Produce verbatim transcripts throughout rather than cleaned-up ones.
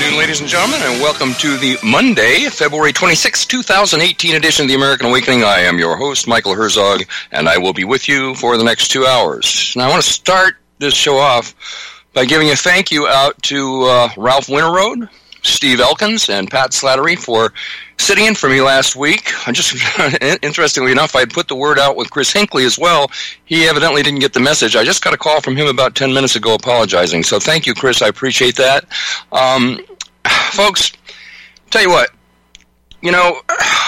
afternoon, ladies and gentlemen, and welcome to the Monday, February twenty-sixth, twenty eighteen edition of the American Awakening. I am your host, Michael Herzog, and I will be with you for the next two hours. Now, I want to start this show off by giving a thank you out to uh, Ralph Winterroad, Steve Elkins, and Pat Slattery for sitting in for me last week. I just, interestingly enough, I had put the word out with Chris Hinckley as well. He evidently didn't get the message. I just got a call from him about ten minutes ago apologizing. So thank you, Chris. I appreciate that. Um, folks, tell you what, you know,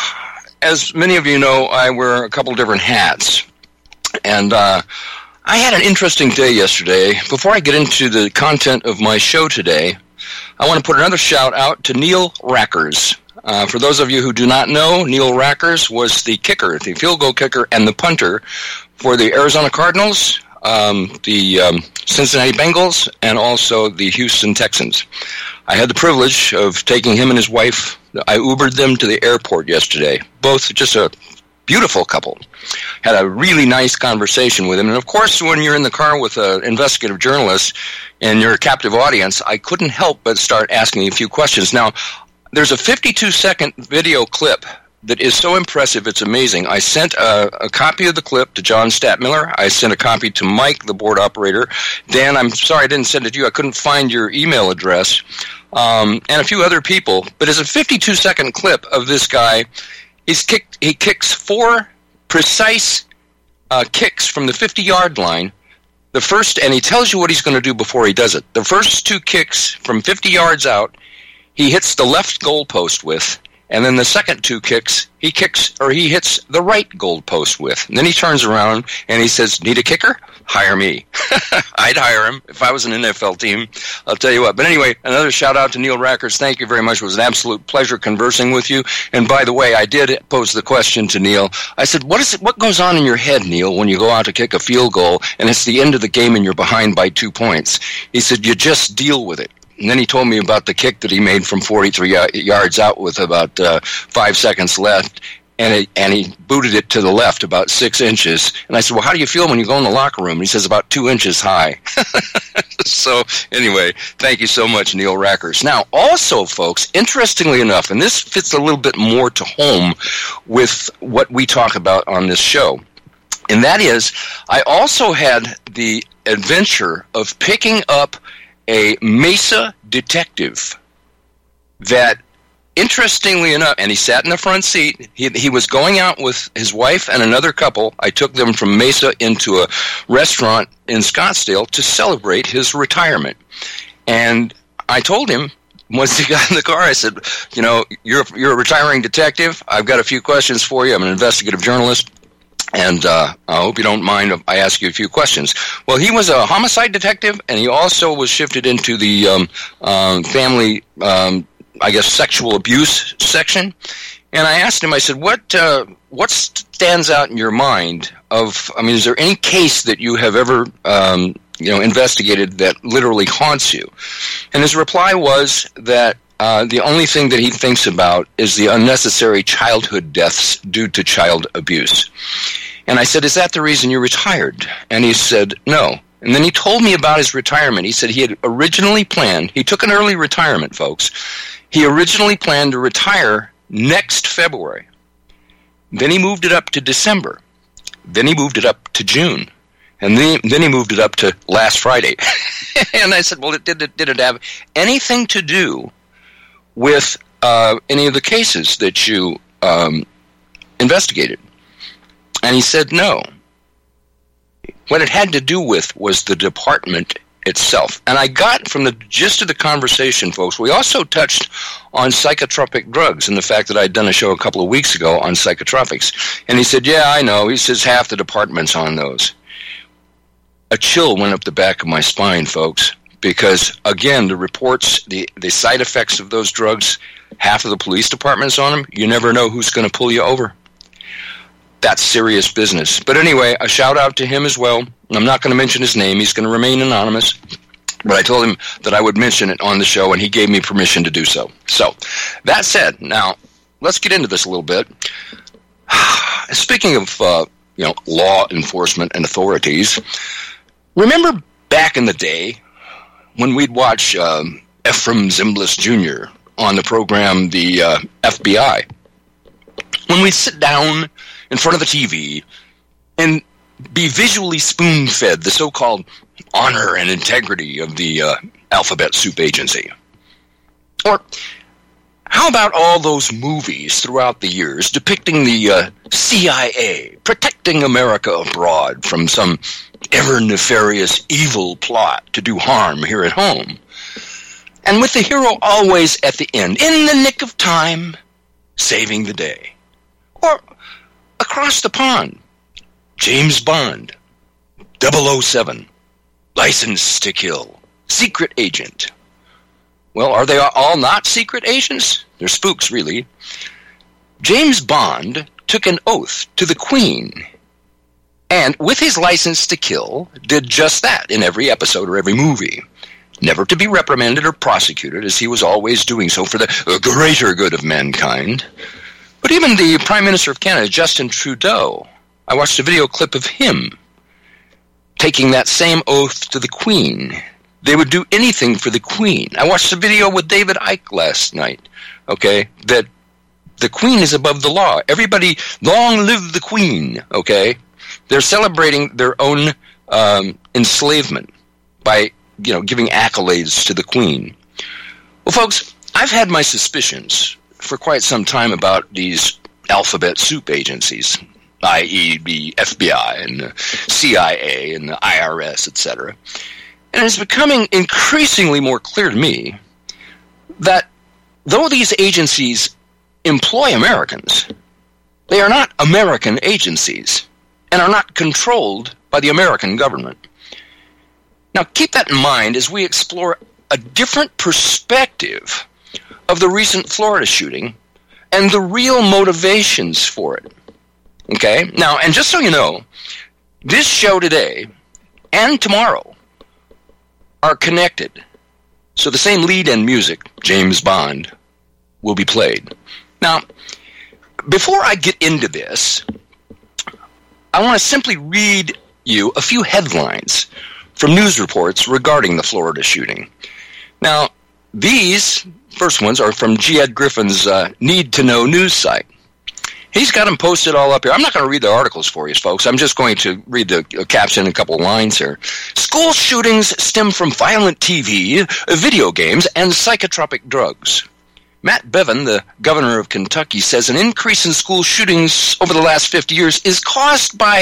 as many of you know, I wear a couple different hats. And uh, I had an interesting day yesterday. Before I get into the content of my show today, I want to put another shout out to Neil Rackers. Uh, for those of you who do not know, Neil Rackers was the kicker, the field goal kicker, and the punter for the Arizona Cardinals, um, the um, Cincinnati Bengals, and also the Houston Texans. I had the privilege of taking him and his wife. I Ubered them to the airport yesterday. Both just a beautiful couple. Had a really nice conversation with him. And, of course, when you're in the car with an investigative journalist and you're a captive audience, I couldn't help but start asking a few questions. Now, there's a fifty-two second video clip that is so impressive, it's amazing. I sent a, a copy of the clip to John Statmiller. I sent a copy to Mike, the board operator. Dan, I'm sorry I didn't send it to you. I couldn't find your email address. Um, and a few other people. But it's a fifty-two second clip of this guy. He's kicked. He kicks four precise uh, kicks from the fifty-yard line. The first, and he tells you what he's going to do before he does it. The first two kicks from fifty yards out, he hits the left goalpost with, and then the second two kicks, he kicks or he hits the right goalpost with. And then he turns around and he says, "Need a kicker? Hire me." I'd hire him if I was an N F L team. I'll tell you what. But anyway, another shout out to Neil Rackers. Thank you very much. It was an absolute pleasure conversing with you. And by the way, I did pose the question to Neil. I said, "What is it? What goes on in your head, Neil, when you go out to kick a field goal and it's the end of the game and you're behind by two points?" He said, "You just deal with it." And then he told me about the kick that he made from forty-three yards out with about uh, five seconds left, and it, and he booted it to the left about six inches. And I said, "Well, how do you feel when you go in the locker room?" And he says, "About two inches high." So anyway, thank you so much, Neil Rackers. Now, also, folks, interestingly enough, and this fits a little bit more to home with what we talk about on this show, and that is I also had the adventure of picking up a Mesa detective that, interestingly enough, and he sat in the front seat. He, he was going out with his wife and another couple. I took them from Mesa into a restaurant in Scottsdale to celebrate his retirement. And I told him, once he got in the car, I said, "You know, you're, you're a retiring detective. I've got a few questions for you. I'm an investigative journalist. And uh, I hope you don't mind if I ask you a few questions." Well, he was a homicide detective, and he also was shifted into the um, um, family, um, I guess, sexual abuse section. And I asked him, I said, what uh, what stands out in your mind of, I mean, is there any case that you have ever, um, you know, investigated that literally haunts you? And his reply was that Uh, the only thing that he thinks about is the unnecessary childhood deaths due to child abuse. And I said, "Is that the reason you retired?" And he said, "No." And then he told me about his retirement. He said he had originally planned, he took an early retirement, folks. He originally planned to retire next February. Then he moved it up to December. Then he moved it up to June. And then, then he moved it up to last Friday. And I said, "Well, it did, it, did it have anything to do with uh, any of the cases that you um, investigated?" And he said no. What it had to do with was the department itself. And I got from the gist of the conversation, folks, we also touched on psychotropic drugs and the fact that I'd done a show a couple of weeks ago on psychotropics. And he said, "Yeah, I know." He says, "Half the department's on those." A chill went up the back of my spine, folks. Because, again, the reports, the, the side effects of those drugs, half of the police department's on them. You never know who's going to pull you over. That's serious business. But anyway, a shout-out to him as well. I'm not going to mention his name. He's going to remain anonymous. But I told him that I would mention it on the show, and he gave me permission to do so. So, that said, now, let's get into this a little bit. Speaking of, uh, you know, law enforcement and authorities, remember back in the day when we'd watch um, Ephraim Zimbalist Junior on the program The uh, F B I. When we sit down in front of the T V and be visually spoon-fed the so-called honor and integrity of the uh, Alphabet Soup Agency. Or how about all those movies throughout the years depicting the uh, C I A protecting America abroad from some ever-nefarious evil plot to do harm here at home? And with the hero always at the end, in the nick of time, saving the day. Or across the pond, James Bond, double oh seven, License to Kill, Secret Agent. Well, are they all not secret agents? They're spooks, really. James Bond took an oath to the Queen, and with his license to kill, did just that in every episode or every movie. Never to be reprimanded or prosecuted, as he was always doing so for the greater good of mankind. But even the Prime Minister of Canada, Justin Trudeau, I watched a video clip of him taking that same oath to the Queen. They would do anything for the Queen. I watched a video with David Icke last night, okay, that the Queen is above the law. Everybody, long live the Queen, okay? They're celebrating their own um, enslavement by, you know, giving accolades to the Queen. Well, folks, I've had my suspicions for quite some time about these alphabet soup agencies, that is the F B I and the C I A and the I R S, et cetera. And it's becoming increasingly more clear to me that though these agencies employ Americans, they are not American agencies and are not controlled by the American government. Now, keep that in mind as we explore a different perspective of the recent Florida shooting and the real motivations for it. Okay? Now, and just so you know, this show today and tomorrow are connected. So the same lead and music, James Bond, will be played. Now, before I get into this, I want to simply read you a few headlines from news reports regarding the Florida shooting. Now, these first ones are from G. Ed Griffin's uh, Need to Know news site. He's got them posted all up here. I'm not going to read the articles for you, folks. I'm just going to read the uh, caption and a couple of lines here. School shootings stem from violent T V, video games, and psychotropic drugs. Matt Bevin, the governor of Kentucky, says an increase in school shootings over the last fifty years is caused by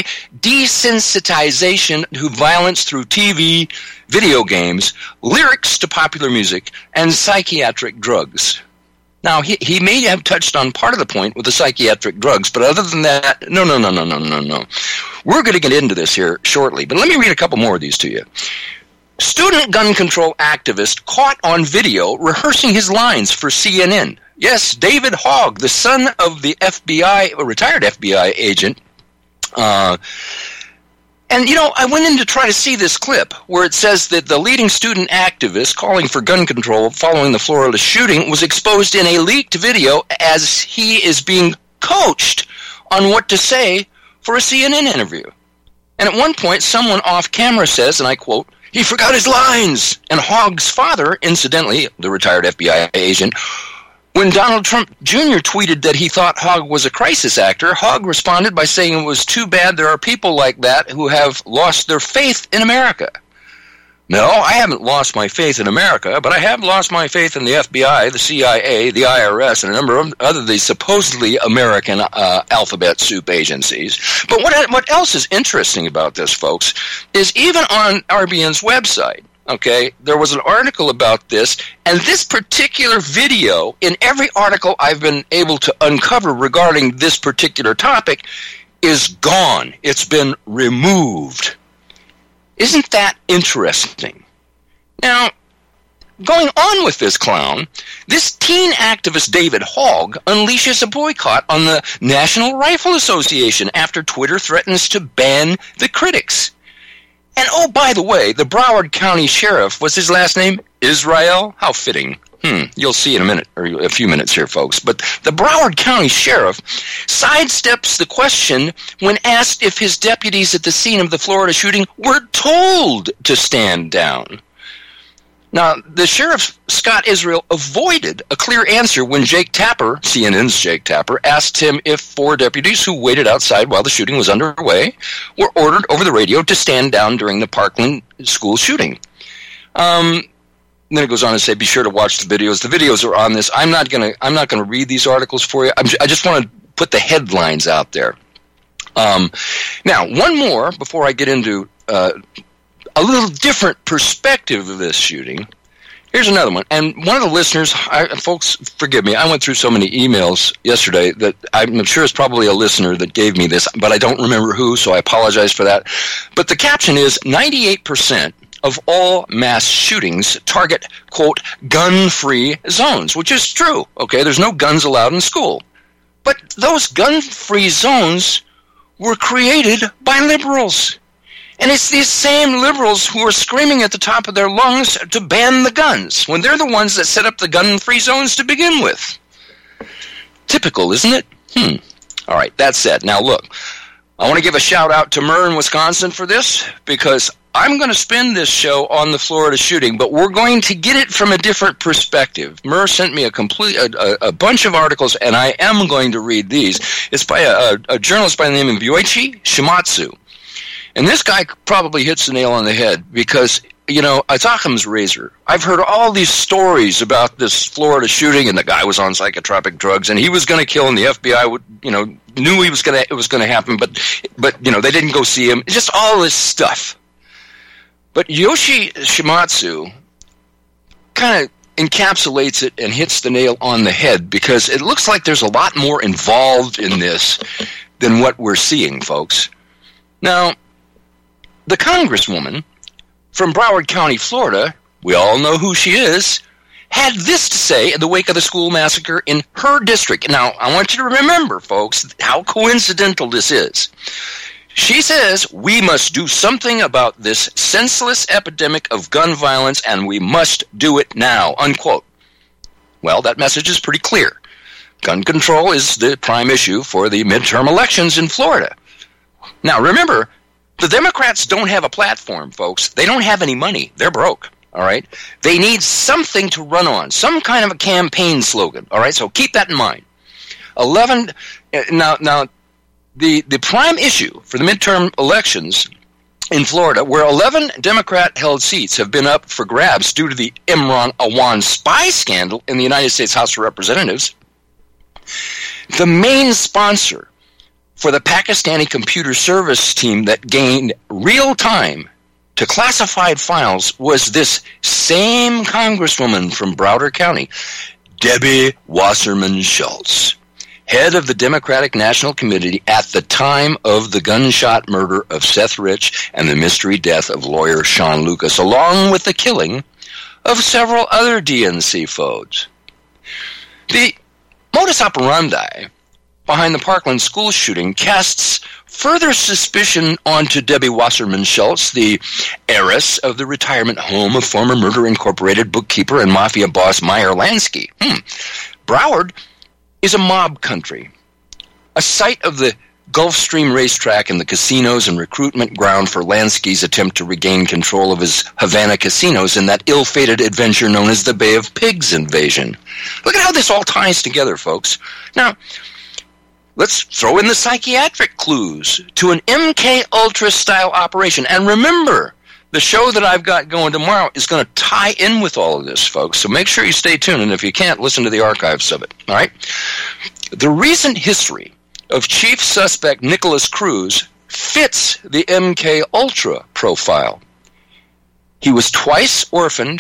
desensitization to violence through T V, video games, lyrics to popular music, and psychiatric drugs. Now, he, he may have touched on part of the point with the psychiatric drugs, but other than that, no, no, no, no, no, no, no. We're going to get into this here shortly, but let me read a couple more of these to you. Student gun control activist caught on video rehearsing his lines for C N N. Yes, David Hogg, the son of the F B I, a retired F B I agent. Uh, and, you know, I went in to try to see this clip where it says that the leading student activist calling for gun control following the Florida shooting was exposed in a leaked video as he is being coached on what to say for a C N N interview. And at one point, someone off camera says, and I quote, "He forgot his lines." And Hogg's father, incidentally, the retired F B I agent, when Donald Trump Junior tweeted that he thought Hogg was a crisis actor, Hogg responded by saying it was too bad there are people like that who have lost their faith in America. No, I haven't lost my faith in America, but I have lost my faith in the F B I, the C I A, the I R S, and a number of other of these supposedly American uh, alphabet soup agencies. But what what else is interesting about this, folks, is even on R B N's website, okay, there was an article about this, and this particular video, in every article I've been able to uncover regarding this particular topic, is gone. It's been removed. Isn't that interesting? Now, going on with this clown, this teen activist David Hogg unleashes a boycott on the National Rifle Association after Twitter threatens to ban the critics. And oh, by the way, the Broward County Sheriff, was his last name Israel? How fitting. Hmm, you'll see in a minute, or a few minutes here, folks. But the Broward County Sheriff sidesteps the question when asked if his deputies at the scene of the Florida shooting were told to stand down. Now, the sheriff, Scott Israel, avoided a clear answer when Jake Tapper, C N N's Jake Tapper, asked him if four deputies who waited outside while the shooting was underway were ordered over the radio to stand down during the Parkland school shooting. Um, then it goes on to say, be sure to watch the videos. The videos are on this. I'm not going to I'm not going to read these articles for you. I'm, I just want to put the headlines out there. Um, now, one more before I get into uh, a little different perspective of this shooting. Here's another one. And one of the listeners, I, folks, forgive me, I went through so many emails yesterday that I'm sure it's probably a listener that gave me this, but I don't remember who, so I apologize for that. But the caption is, ninety-eight percent of all mass shootings target, quote, gun-free zones, which is true. Okay, there's no guns allowed in school. But those gun-free zones were created by liberals. And it's these same liberals who are screaming at the top of their lungs to ban the guns, when they're the ones that set up the gun-free zones to begin with. Typical, isn't it? Hmm. All right, that said. Now, look, I want to give a shout-out to Murr in Wisconsin for this, because I'm going to spend this show on the Florida shooting, but we're going to get it from a different perspective. Murr sent me a complete a, a bunch of articles, and I am going to read these. It's by a, a journalist by the name of Yoichi Shimatsu. And this guy probably hits the nail on the head because, you know, Occam's razor. I've heard all these stories about this Florida shooting, and the guy was on psychotropic drugs, and he was going to kill, and the F B I would, you know, knew he was going to it was going to happen, but, but you know, they didn't go see him. It's just all this stuff. But Yoichi Shimatsu kind of encapsulates it and hits the nail on the head because it looks like there's a lot more involved in this than what we're seeing, folks. Now, the congresswoman from Broward County, Florida, we all know who she is, had this to say in the wake of the school massacre in her district. Now, I want you to remember, folks, how coincidental this is. She says, we must do something about this senseless epidemic of gun violence, and we must do it now, unquote. Well, that message is pretty clear. Gun control is the prime issue for the midterm elections in Florida. Now, remember, the Democrats don't have a platform, folks. They don't have any money. They're broke, all right? They need something to run on, some kind of a campaign slogan, all right? So keep that in mind. Eleven, now, now the, the prime issue for the midterm elections in Florida, where eleven Democrat-held seats have been up for grabs due to the Imran Awan spy scandal in the United States House of Representatives, the main sponsor for the Pakistani computer service team that gained real time to classified files was this same congresswoman from Broward County, Debbie Wasserman Schultz, head of the Democratic National Committee at the time of the gunshot murder of Seth Rich and the mystery death of lawyer Sean Lucas, along with the killing of several other D N C foes. The modus operandi behind the Parkland school shooting casts further suspicion onto Debbie Wasserman Schultz, the heiress of the retirement home of former Murder Incorporated bookkeeper and mafia boss Meyer Lansky. Hmm. Broward is a mob country, a site of the Gulfstream racetrack and the casinos and recruitment ground for Lansky's attempt to regain control of his Havana casinos in that ill-fated adventure known as the Bay of Pigs invasion. Look at how this all ties together, folks. Now, let's throw in the psychiatric clues to an M K Ultra style operation. And remember, the show that I've got going tomorrow is going to tie in with all of this, folks. So make sure you stay tuned. And if you can't, listen to the archives of it. All right? The recent history of chief suspect Nicholas Cruz fits the M K Ultra profile. He was twice orphaned,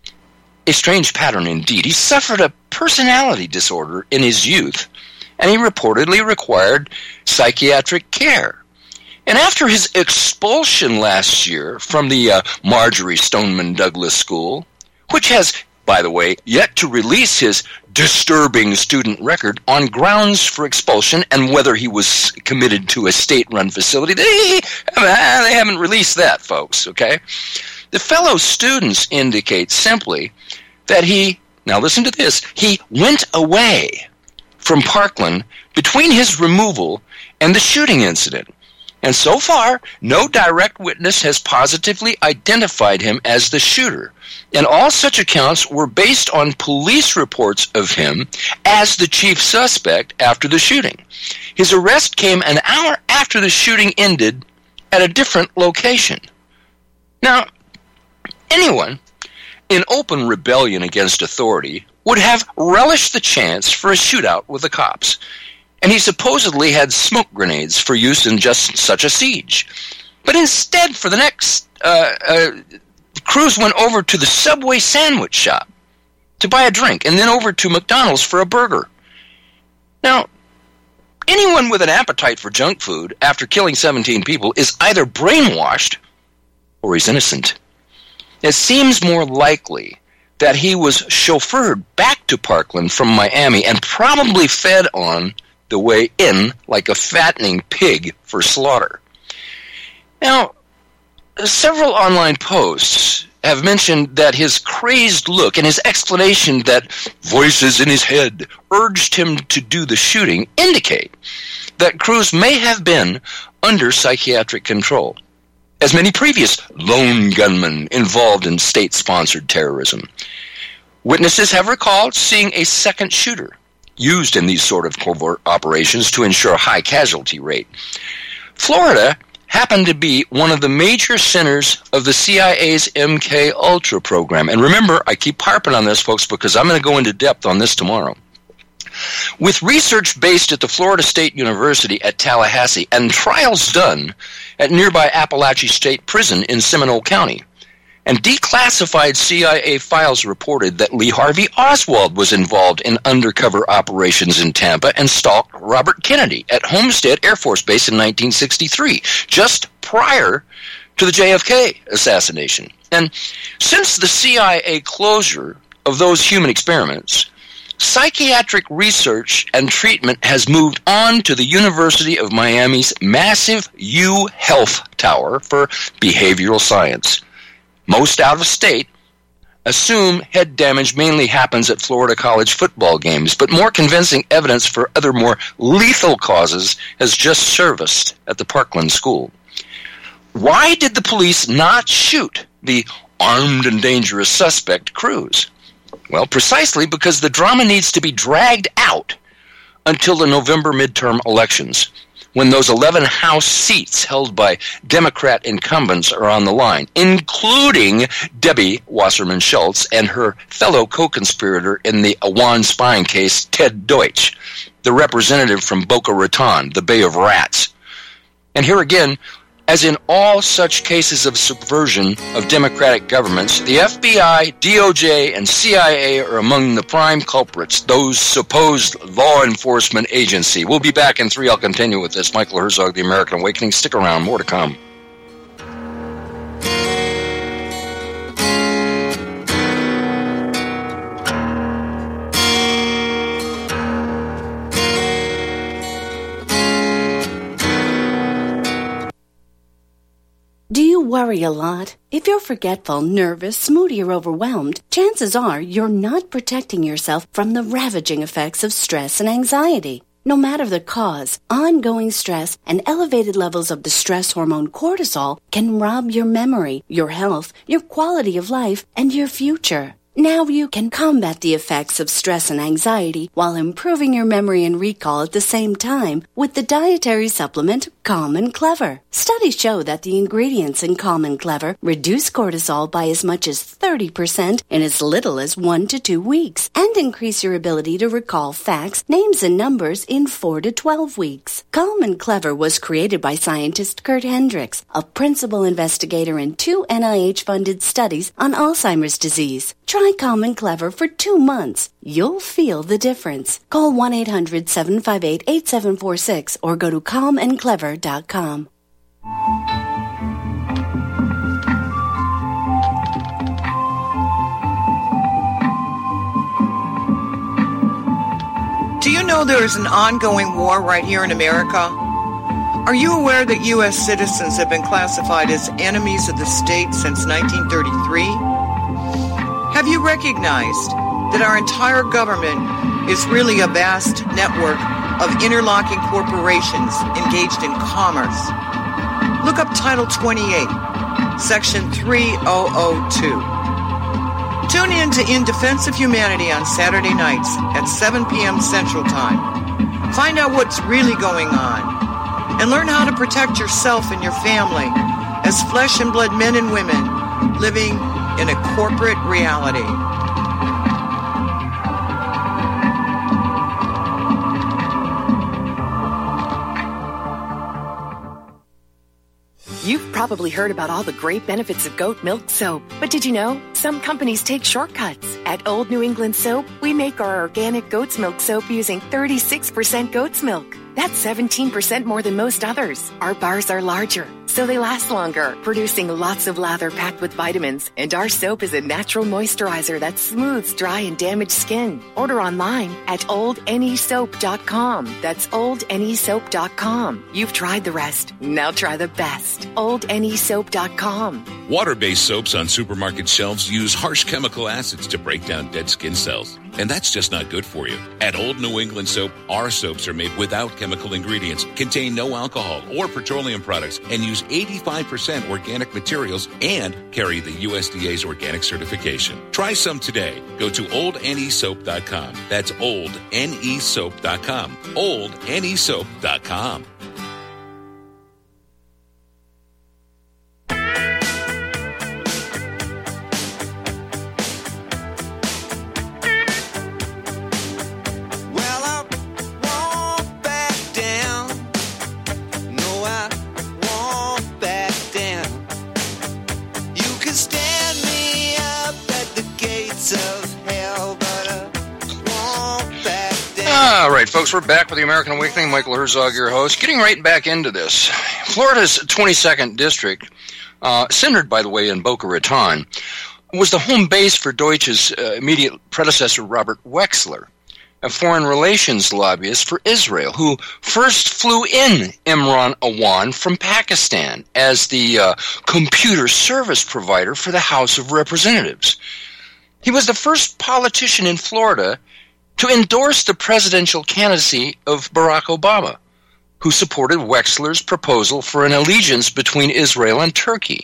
a strange pattern indeed. He suffered a personality disorder in his youth, and he reportedly required psychiatric care. And after his expulsion last year from the uh, Marjorie Stoneman Douglas School, which has, by the way, yet to release his disturbing student record on grounds for expulsion and whether he was committed to a state-run facility, they, they haven't released that, folks, okay? The fellow students indicate simply that he, now listen to this, he went away from Parkland between his removal and the shooting incident. And so far, no direct witness has positively identified him as the shooter. And all such accounts were based on police reports of him as the chief suspect after the shooting. His arrest came an hour after the shooting ended at a different location. Now, anyone in open rebellion against authority would have relished the chance for a shootout with the cops. And he supposedly had smoke grenades for use in just such a siege. But instead, for the next, uh, uh, Cruz went over to the Subway sandwich shop to buy a drink, and then over to McDonald's for a burger. Now, anyone with an appetite for junk food after killing seventeen people is either brainwashed or he's innocent. It seems more likely that he was chauffeured back to Parkland from Miami and probably fed on the way in like a fattening pig for slaughter. Now, several online posts have mentioned that his crazed look and his explanation that voices in his head urged him to do the shooting indicate that Cruz may have been under psychiatric control, as many previous lone gunmen involved in state-sponsored terrorism. Witnesses have recalled seeing a second shooter used in these sort of covert operations to ensure a high casualty rate. Florida happened to be one of the major centers of the C I A's M K Ultra program. And remember, I keep harping on this, folks, because I'm going to go into depth on this tomorrow. With research based at the Florida State University at Tallahassee and trials done at nearby Appalachia State Prison in Seminole County, and declassified C I A files reported that Lee Harvey Oswald was involved in undercover operations in Tampa and stalked Robert Kennedy at Homestead Air Force Base in nineteen sixty-three, just prior to the J F K assassination. And since the C I A closure of those human experiments, psychiatric research and treatment has moved on to the University of Miami's massive U Health Tower for behavioral science. Most out-of-state assume head damage mainly happens at Florida college football games, but more convincing evidence for other more lethal causes has just surfaced at the Parkland School. Why did the police not shoot the armed and dangerous suspect, Cruz? Well, precisely because the drama needs to be dragged out until the November midterm elections, when those eleven House seats held by Democrat incumbents are on the line, including Debbie Wasserman Schultz and her fellow co-conspirator in the Awan spying case, Ted Deutsch, the representative from Boca Raton, the Bay of Rats. And here again, as in all such cases of subversion of democratic governments, the F B I, D O J, and C I A are among the prime culprits, those supposed law enforcement agency. We'll be back in three. I'll continue with this. Michael Herzog, The American Awakening. Stick around. More to come. Do you worry a lot? If you're forgetful, nervous, moody, or overwhelmed, chances are you're not protecting yourself from the ravaging effects of stress and anxiety. No matter the cause, ongoing stress and elevated levels of the stress hormone cortisol can rob your memory, your health, your quality of life, and your future. Now you can combat the effects of stress and anxiety while improving your memory and recall at the same time with the dietary supplement Calm and Clever. Studies show that the ingredients in Calm and Clever reduce cortisol by as much as thirty percent in as little as one to two weeks and increase your ability to recall facts, names, and numbers in four to twelve weeks. Calm and Clever was created by scientist Kurt Hendricks, a principal investigator in two N I H-funded studies on Alzheimer's disease. Try Calm and Clever for two months. You'll feel the difference. Call one eight hundred seven five eight eight seven four six or go to calm and clever dot com. Do you know there is an ongoing war right here in America? Are you aware that U S citizens have been classified as enemies of the state since nineteen thirty-three? Have you recognized that our entire government is really a vast network of interlocking corporations engaged in commerce, Look up Title twenty-eight, Section three thousand two. Tune in to In Defense of Humanity on Saturday nights at seven p.m. Central Time. Find out what's really going on and learn how to protect yourself and your family as flesh and blood men and women living in a corporate reality. You've probably heard about all the great benefits of goat milk soap, but did you know some companies take shortcuts? At Old New England Soap, we make our organic goat's milk soap using thirty-six percent goat's milk. That's seventeen percent more than most others. Our bars are larger, so they last longer, producing lots of lather packed with vitamins. And our soap is a natural moisturizer that smooths dry and damaged skin. Order online at old ne soap dot com. That's old ne soap dot com. You've tried the rest. Now try the best. old ne soap dot com. Water-based soaps on supermarket shelves use harsh chemical acids to break down dead skin cells. And that's just not good for you. At Old New England Soap, our soaps are made without chemical ingredients, contain no alcohol or petroleum products, and use eighty-five percent organic materials and carry the U S D A's organic certification. Try some today. Go to old ne soap dot com. That's old ne soap dot com. old ne soap dot com. All right, folks, we're back with the American Awakening. Michael Herzog, your host. Getting right back into this. Florida's twenty-second District, uh, centered, by the way, in Boca Raton, was the home base for Deutsch's uh, immediate predecessor, Robert Wexler, a foreign relations lobbyist for Israel, who first flew in Imran Awan from Pakistan as the uh, computer service provider for the House of Representatives. He was the first politician in Florida to endorse the presidential candidacy of Barack Obama, who supported Wexler's proposal for an allegiance between Israel and Turkey,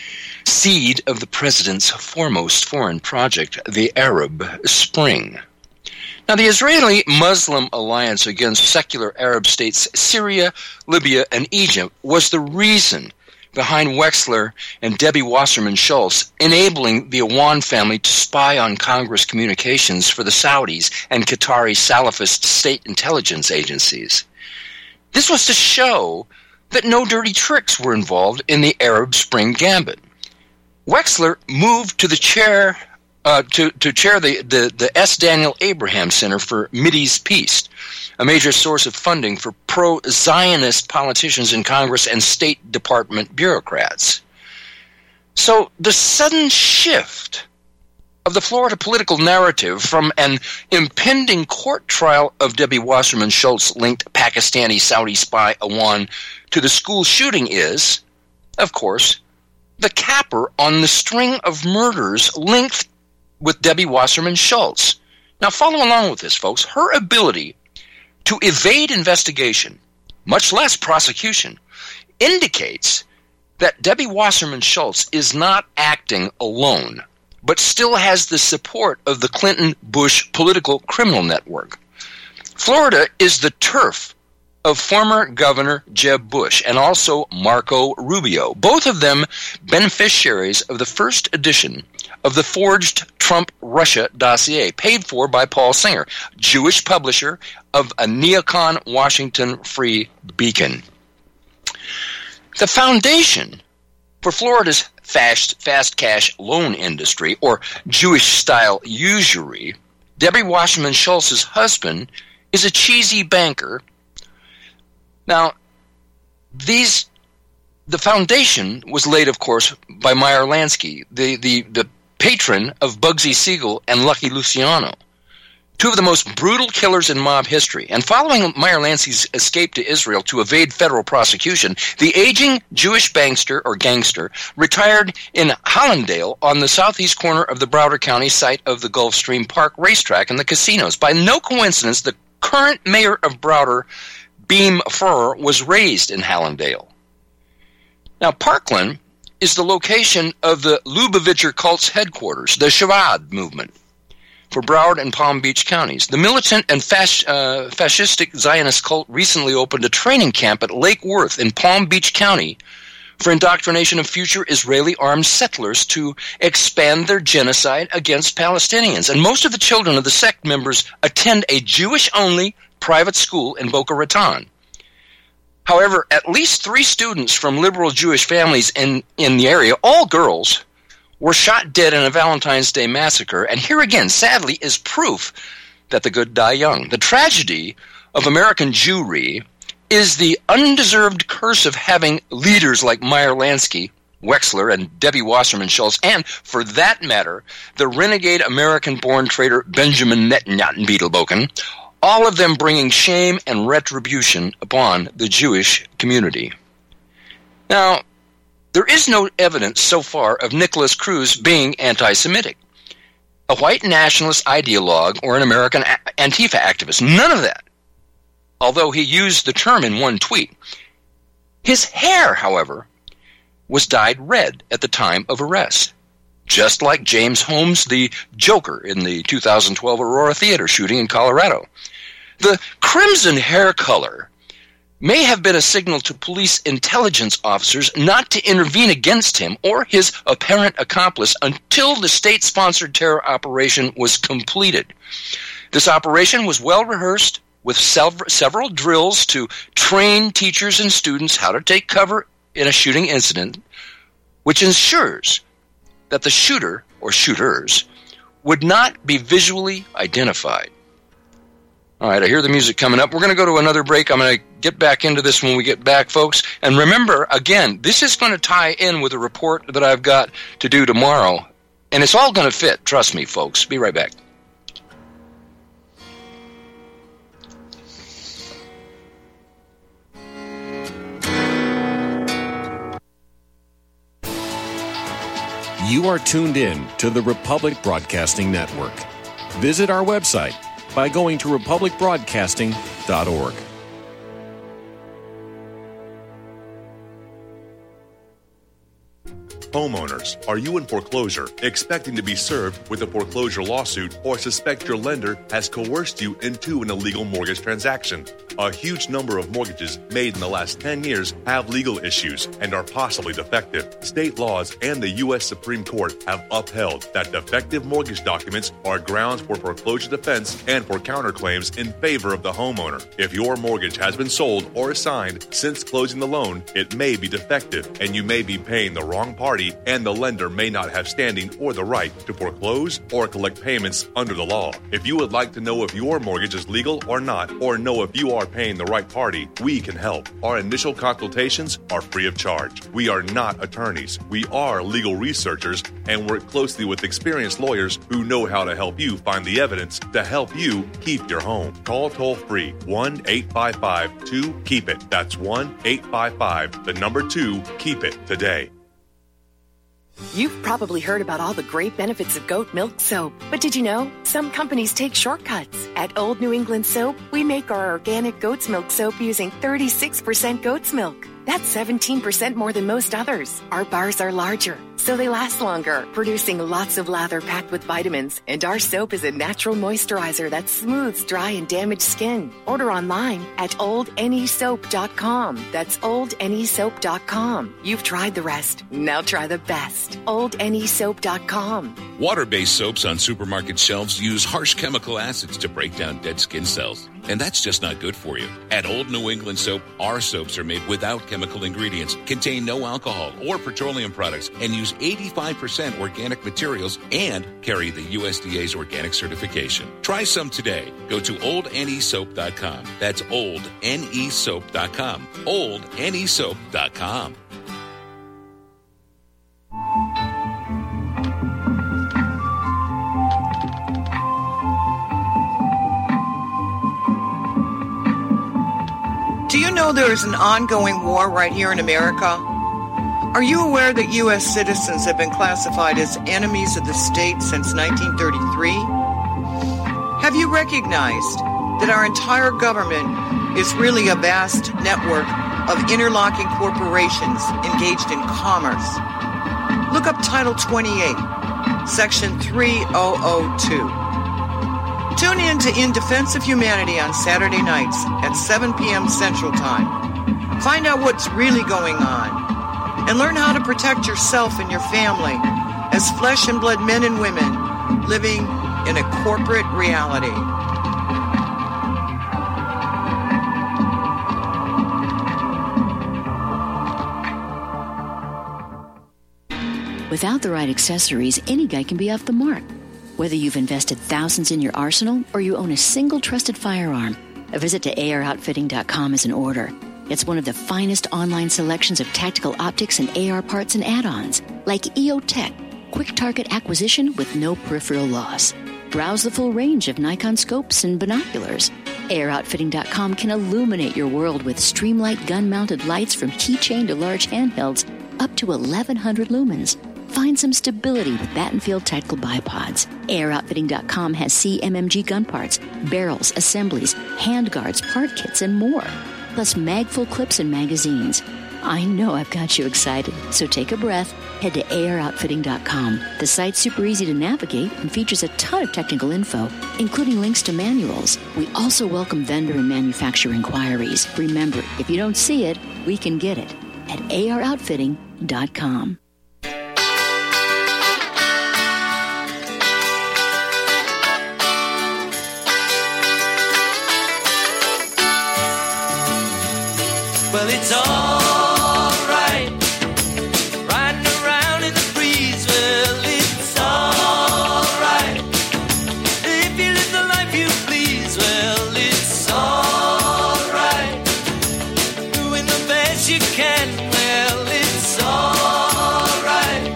seed of the president's foremost foreign project, the Arab Spring. Now, the Israeli-Muslim alliance against secular Arab states Syria, Libya, and Egypt was the reason behind Wexler and Debbie Wasserman Schultz enabling the Awan family to spy on Congress communications for the Saudis and Qatari Salafist state intelligence agencies. This was to show that no dirty tricks were involved in the Arab Spring gambit. Wexler moved to the chair uh, to, to chair the, the, the S. Daniel Abraham Center for Mideast Peace, a major source of funding for pro-Zionist politicians in Congress and State Department bureaucrats. So the sudden shift of the Florida political narrative from an impending court trial of Debbie Wasserman Schultz-linked Pakistani-Saudi spy Awan to the school shooting is, of course, the capper on the string of murders linked with Debbie Wasserman Schultz. Now follow along with this, folks. Her ability to evade investigation, much less prosecution, indicates that Debbie Wasserman Schultz is not acting alone, but still has the support of the Clinton-Bush political criminal network. Florida is the turf of former Governor Jeb Bush and also Marco Rubio, both of them beneficiaries of the first edition of the forged Trump-Russia dossier, paid for by Paul Singer, Jewish publisher of a neocon Washington Free Beacon. The foundation for Florida's fast, fast cash loan industry, or Jewish-style usury, Debbie Wasserman Schultz's husband is a cheesy banker. Now, these the foundation was laid, of course, by Meyer Lansky, the, the, the patron of Bugsy Siegel and Lucky Luciano, two of the most brutal killers in mob history. And following Meyer Lansky's escape to Israel to evade federal prosecution, the aging Jewish bankster or gangster retired in Hallandale on the southeast corner of the Broward County site of the Gulfstream Park racetrack and the casinos. By no coincidence, the current mayor of Broward, Beam Furr, was raised in Hallandale. Now, Parkland is the location of the Lubavitcher cult's headquarters, the Chabad movement, for Broward and Palm Beach counties. The militant and fasc- uh, fascistic Zionist cult recently opened a training camp at Lake Worth in Palm Beach County for indoctrination of future Israeli armed settlers to expand their genocide against Palestinians. And most of the children of the sect members attend a Jewish-only private school in Boca Raton. However, at least three students from liberal Jewish families in, in the area, all girls, were shot dead in a Valentine's Day massacre. And here again, sadly, is proof that the good die young. The tragedy of American Jewry is the undeserved curse of having leaders like Meyer Lansky, Wexler, and Debbie Wasserman Schultz, and, for that matter, the renegade American-born traitor Benjamin Netanyahu, all of them bringing shame and retribution upon the Jewish community. Now, there is no evidence so far of Nicholas Cruz being anti-Semitic, a white nationalist ideologue, or an American Antifa activist. None of that, although he used the term in one tweet. His hair, however, was dyed red at the time of arrest, just like James Holmes, the Joker, in the two thousand twelve Aurora Theater shooting in Colorado. The crimson hair color may have been a signal to police intelligence officers not to intervene against him or his apparent accomplice until the state-sponsored terror operation was completed. This operation was well rehearsed, with sev- several drills to train teachers and students how to take cover in a shooting incident, which ensures that the shooter or shooters would not be visually identified. All right, I hear the music coming up. We're going to go to another break. I'm going to get back into this when we get back, folks. And remember, again, this is going to tie in with a report that I've got to do tomorrow. And it's all going to fit. Trust me, folks. Be right back. You are tuned in to the Republic Broadcasting Network. Visit our website by going to republic broadcasting dot org. Homeowners, are you in foreclosure, expecting to be served with a foreclosure lawsuit, or suspect your lender has coerced you into an illegal mortgage transaction? A huge number of mortgages made in the last ten years have legal issues and are possibly defective. State laws and the U S Supreme Court have upheld that defective mortgage documents are grounds for foreclosure defense and for counterclaims in favor of the homeowner. If your mortgage has been sold or assigned since closing the loan, it may be defective and you may be paying the wrong party, and the lender may not have standing or the right to foreclose or collect payments under the law. If you would like to know if your mortgage is legal or not, or know if you are paying the right party, we can help. Our initial consultations are free of charge. We are not attorneys. We are legal researchers and work closely with experienced lawyers who know how to help you find the evidence to help you keep your home. Call toll-free one eight five five two keep it. That's one eight five five, the number two, keep it today. You've probably heard about all the great benefits of goat milk soap, but did you know some companies take shortcuts? At Old New England Soap, we make our organic goat's milk soap using thirty-six percent goat's milk. That's seventeen percent more than most others. Our bars are larger, so they last longer, producing lots of lather packed with vitamins. And our soap is a natural moisturizer that smooths dry and damaged skin. Order online at old n e soap dot com. That's old n e soap dot com. You've tried the rest. Now try the best. old n e soap dot com. Water-based soaps on supermarket shelves use harsh chemical acids to break down dead skin cells. And that's just not good for you. At Old New England Soap, our soaps are made without chemical ingredients, contain no alcohol or petroleum products, and use eighty-five percent organic materials and carry the U S D A's organic certification. Try some today. Go to old n e soap dot com. That's old n e soap dot com. old n e soap dot com. Do you know there is an ongoing war right here in America? Are you aware that U S citizens have been classified as enemies of the state since nineteen thirty-three? Have you recognized that our entire government is really a vast network of interlocking corporations engaged in commerce. Look up Title twenty-eight, Section three thousand two. Tune in to In Defense of Humanity on Saturday nights at seven p.m. Central Time. Find out what's really going on and learn how to protect yourself and your family as flesh and blood men and women living in a corporate reality. Without the right accessories, any guy can be off the mark. Whether you've invested thousands in your arsenal or you own a single trusted firearm, a visit to A R outfitting dot com is in order. It's one of the finest online selections of tactical optics and A R parts and add-ons, like E O Tech, quick target acquisition with no peripheral loss. Browse the full range of Nikon scopes and binoculars. A R outfitting dot com can illuminate your world with Streamlight gun-mounted lights from keychain to large handhelds up to eleven hundred lumens. Find some stability with Battenfield Tactical Bipods. A R outfitting dot com has C M M G gun parts, barrels, assemblies, handguards, part kits, and more. Plus mag-full clips and magazines. I know I've got you excited, so take a breath. Head to A R outfitting dot com. The site's super easy to navigate and features a ton of technical info, including links to manuals. We also welcome vendor and manufacturer inquiries. Remember, if you don't see it, we can get it at A R outfitting dot com. Well, it's all right, riding around in the breeze. Well, it's all right, if you live the life you please. Well, it's all right, doing the best you can. Well, it's all right,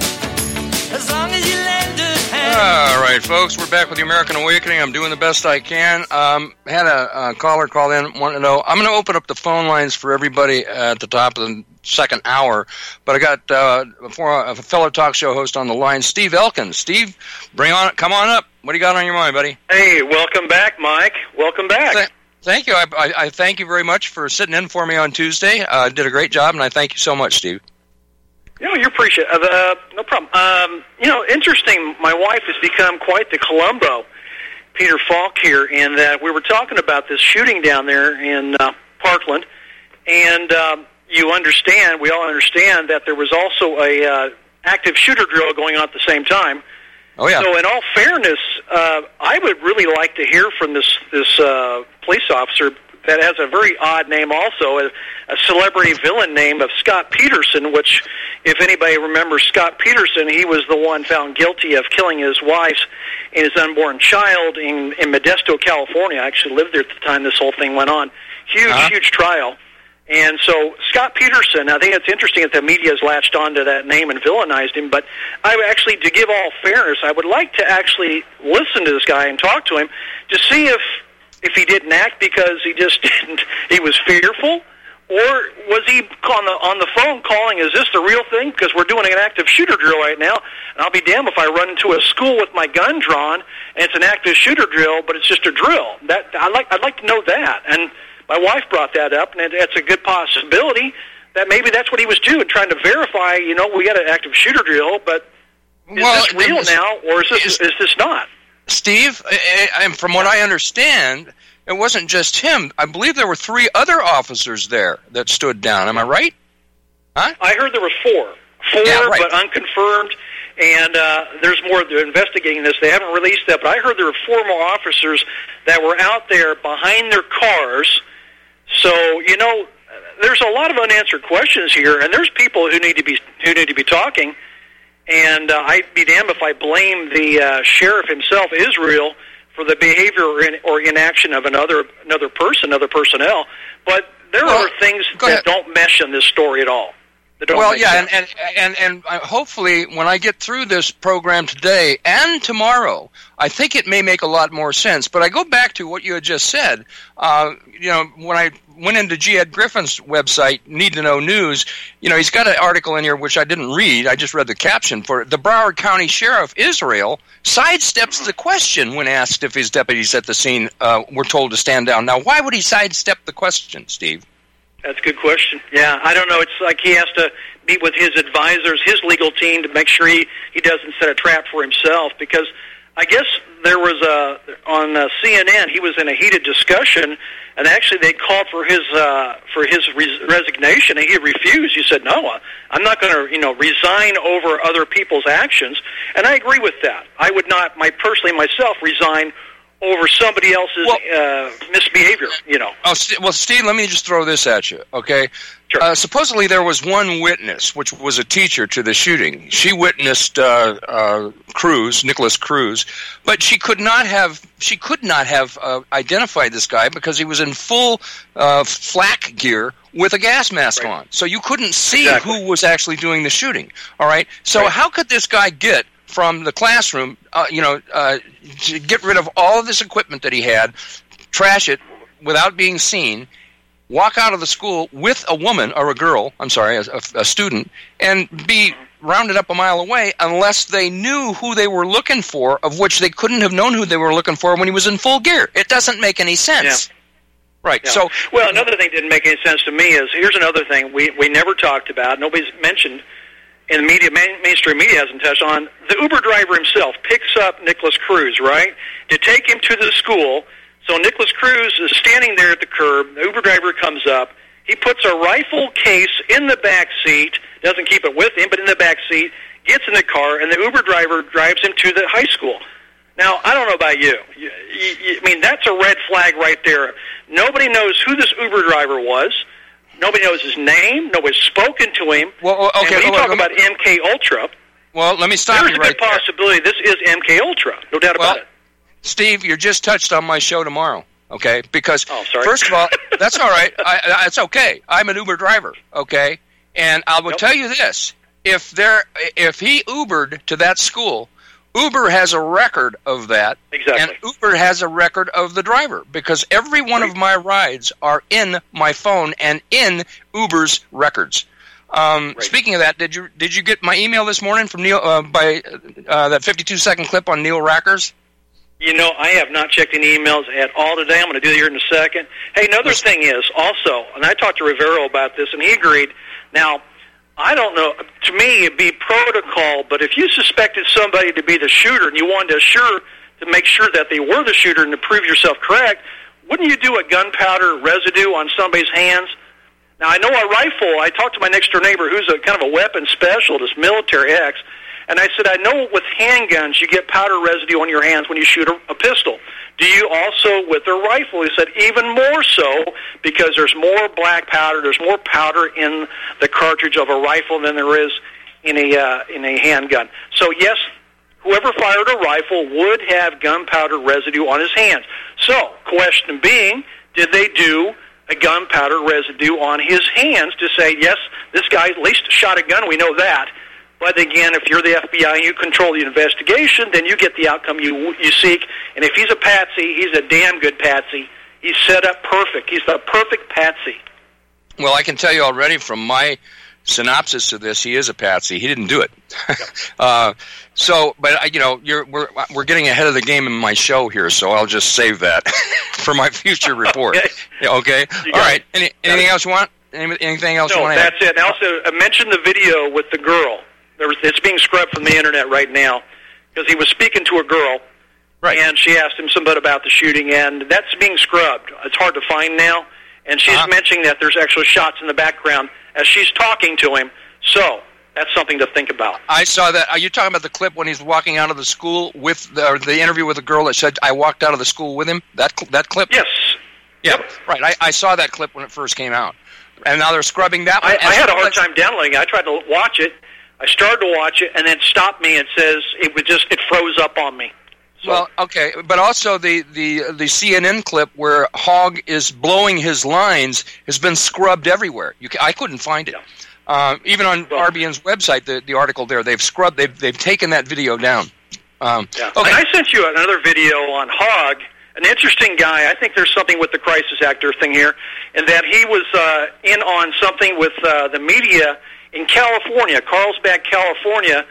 as long as you lend a hand. All right, folks, we're back with the American Awakening. I'm doing the best I can. Um, had a, a caller call in, wanted to know. I'm going to open up the phone lines for everybody at the top of the second hour, but I got uh, for a fellow talk show host on the line, Steve Elkins. Steve, bring on, come on up. What do you got on your mind, buddy? Hey, welcome back, Mike. Welcome back. Th- thank you. I, I, I thank you very much for sitting in for me on Tuesday. Uh, did a great job, and I thank you so much, Steve. You know, you appreciate it. Uh, no problem. Um, you know, interesting, my wife has become quite the Columbo, Peter Falk here, in that we were talking about this shooting down there in uh, Parkland, and um, you understand, we all understand, that there was also a uh, active shooter drill going on at the same time. Oh, yeah. So in all fairness, uh, I would really like to hear from this, this uh, police officer that has a very odd name also, a, a celebrity villain name of Scott Peterson, which, if anybody remembers Scott Peterson, he was the one found guilty of killing his wife and his unborn child in, in Modesto, California. I actually lived there at the time this whole thing went on. Huge, uh-huh. huge trial. And so Scott Peterson, I think it's interesting that the media has latched onto that name and villainized him, but I would actually, to give all fairness, I would like to actually listen to this guy and talk to him to see if if he didn't act because he just didn't, he was fearful, or was he on the on the phone calling, is this the real thing? Because we're doing an active shooter drill right now, and I'll be damned if I run into a school with my gun drawn, and it's an active shooter drill, but it's just a drill. That I'd like, I'd like to know that. And my wife brought that up, and it, it's a good possibility that maybe that's what he was doing, trying to verify, you know, we got an active shooter drill, but is well, this real is, now, or is this, is, is this not? Steve, and from what I understand, it wasn't just him. I believe there were three other officers there that stood down. Am I right? Huh? I heard there were four. Four, yeah, right. but unconfirmed. And uh, there's more. They're investigating this. They haven't released that, but I heard there were four more officers that were out there behind their cars. So, you know, there's a lot of unanswered questions here, and there's people who need to be who need to be talking. And uh, I'd be damned if I blame the uh, sheriff himself, Israel, for the behavior or, in, or inaction of another another person, other personnel. But there well, are things that ahead. don't mesh in this story at all. Well, yeah, and, and, and, and hopefully when I get through this program today and tomorrow, I think it may make a lot more sense. But I go back to what you had just said. Uh, you know, when I went into G. Ed Griffin's website, Need to Know News, you know, he's got an article in here which I didn't read. I just read the caption for it. The Broward County Sheriff, Israel, sidesteps the question when asked if his deputies at the scene uh, were told to stand down. Now, why would he sidestep the question, Steve? That's a good question. Yeah, I don't know. It's like he has to meet with his advisors, his legal team, to make sure he, he doesn't set a trap for himself. Because I guess there was a, on uh, C N N, he was in a heated discussion, and actually they called for his uh, for his res- resignation, and he refused. He said, "No, I'm not going to, you know, resign over other people's actions." And I agree with that. I would not, my personally myself, resign over somebody else's well, uh, misbehavior, you know. Oh, well, Steve, let me just throw this at you, okay? Sure. Uh, supposedly there was one witness, which was a teacher to the shooting. She witnessed uh, uh, Cruz, Nicholas Cruz, but she could not have she could not have uh, identified this guy because he was in full uh, flak gear with a gas mask right. on. So you couldn't see exactly. who was actually doing the shooting, all right? So right. how could this guy get from the classroom, uh, you know, uh, to get rid of all of this equipment that he had, trash it without being seen, walk out of the school with a woman or a girl, I'm sorry, a, a student, and be rounded up a mile away unless they knew who they were looking for, of which they couldn't have known who they were looking for when he was in full gear. It doesn't make any sense. Yeah. Right. Yeah. So, well, another thing that didn't make any sense to me is, here's another thing we, we never talked about, nobody's mentioned, and the media, main, mainstream media hasn't touched on. The Uber driver himself picks up Nicholas Cruz, right, to take him to the school. So Nicholas Cruz is standing there at the curb. The Uber driver comes up. He puts a rifle case in the back seat, doesn't keep it with him, but in the back seat, gets in the car, and the Uber driver drives him to the high school. Now, I don't know about you. you, you I mean, that's a red flag right there. Nobody knows who this Uber driver was. Nobody knows his name. Nobody's spoken to him. Well, okay. And when you well, talk well, about M K Ultra, well, let me stop there's you a right good possibility there. this is M K Ultra. No doubt well, about it. Steve, you just touched on my show tomorrow, okay? Because, oh, sorry. first of all, that's all right. I, I, it's okay. I'm an Uber driver, okay? And I will yep. tell you this. If there, if he Ubered to that school, Uber has a record of that, exactly. and Uber has a record of the driver, because every one right. of my rides are in my phone and in Uber's records. Um, right. Speaking of that, did you did you get my email this morning from Neil uh, by uh, that fifty-two second clip on Neil Rackers? You know, I have not checked any emails at all today. I'm going to do that here in a second. Hey, another Listen. thing is also, and I talked to Rivero about this, and he agreed. Now, I don't know. To me, it'd be protocol, but if you suspected somebody to be the shooter and you wanted to assure to make sure that they were the shooter and to prove yourself correct, wouldn't you do a gunpowder residue on somebody's hands? Now, I know a rifle. I talked to my next door neighbor who's a kind of a weapons specialist, military X, and I said, I know with handguns you get powder residue on your hands when you shoot a, a pistol. Do you also with a rifle? He said, even more so, because there's more black powder, there's more powder in the cartridge of a rifle than there is in a uh, in a handgun. So yes, whoever fired a rifle would have gunpowder residue on his hands. So, question being, did they do a gunpowder residue on his hands to say, yes, this guy at least shot a gun, we know that. But again, if you're the F B I and you control the investigation, then you get the outcome you you seek. And if he's a patsy, he's a damn good patsy. He's set up perfect. He's the perfect patsy. Well, I can tell you already from my synopsis of this, he is a patsy. He didn't do it. uh, so, but you know, you're, we're we're getting ahead of the game in my show here, so I'll just save that for my future report. Okay. Yeah, okay. All right. Any, anything it. else you want? Any, anything else no, you want to add? that's it. And also, I mentioned the video with the girl. There was, it's being scrubbed from the internet right now because he was speaking to a girl, right. and she asked him something about the shooting, and that's being scrubbed. It's hard to find now, and she's uh-huh. mentioning that there's actual shots in the background as she's talking to him. So that's something to think about. I saw that. Are you talking about the clip when he's walking out of the school with the, the interview with the girl that said, I walked out of the school with him? That that clip? Yes. Yeah, yep. Right. I, I saw that clip when it first came out. And now they're scrubbing that one. I, I had a hard time downloading it. I tried to watch it. I started to watch it, and then it stopped me. It says it was just it froze up on me. So. Well, okay, but also the, the, the C N N clip where Hogg is blowing his lines has been scrubbed everywhere. You can, I couldn't find it. Yeah. Um, even on well, R B N's website, the, the article there, they've scrubbed, they've they've taken that video down. Um, yeah. Okay. And I sent you another video on Hogg, an interesting guy. I think there's something with the crisis actor thing here, in that he was uh, in on something with uh, the media in California, Carlsbad, California,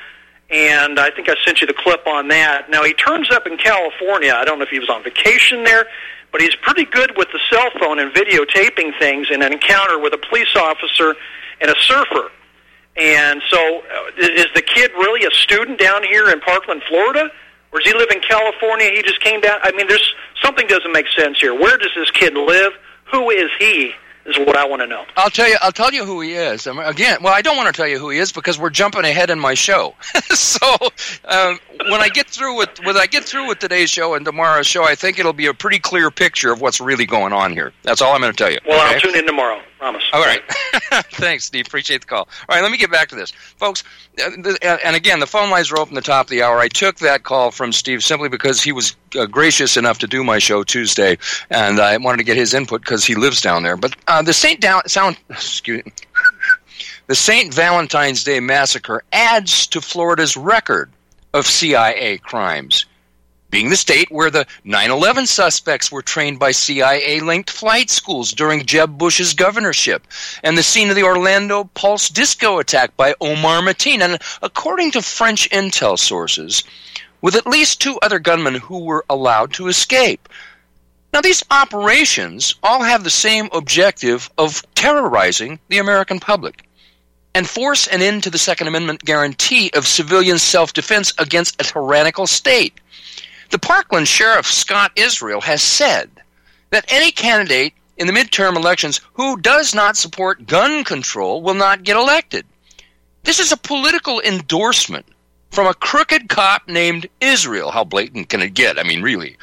and I think I sent you the clip on that. Now, he turns up in California. I don't know if he was on vacation there, but he's pretty good with the cell phone and videotaping things in an encounter with a police officer and a surfer. And so uh, is the kid really a student down here in Parkland, Florida? Or does he live in California? He just came down. I mean, there's something doesn't make sense here. Where does this kid live? Who is he? Is what I want to know. I'll tell you. I'll tell you who he is. I mean, again, well, I don't want to tell you who he is because we're jumping ahead in my show. so um, when I get through with when I get through with today's show and tomorrow's show, I think it'll be a pretty clear picture of what's really going on here. That's all I'm going to tell you. Well, okay? I'll tune in tomorrow. Promise. All right. Thanks, Steve. Appreciate the call. All right, let me get back to this, folks. And again, the phone lines are open at the top of the hour. I took that call from Steve simply because he was uh, gracious enough to do my show Tuesday, and I wanted to get his input because he lives down there. But uh, the Saint Down, Sound, excuse me, the Saint Valentine's Day Massacre adds to Florida's record of C I A crimes, being the state where the nine eleven suspects were trained by C I A-linked flight schools during Jeb Bush's governorship, and the scene of the Orlando Pulse disco attack by Omar Mateen, and according to French intel sources, with at least two other gunmen who were allowed to escape. Now, these operations all have the same objective of terrorizing the American public and force an end to the Second Amendment guarantee of civilian self-defense against a tyrannical state. The Parkland Sheriff, Scott Israel, has said that any candidate in the midterm elections who does not support gun control will not get elected. This is a political endorsement from a crooked cop named Israel. How blatant can it get? I mean, really.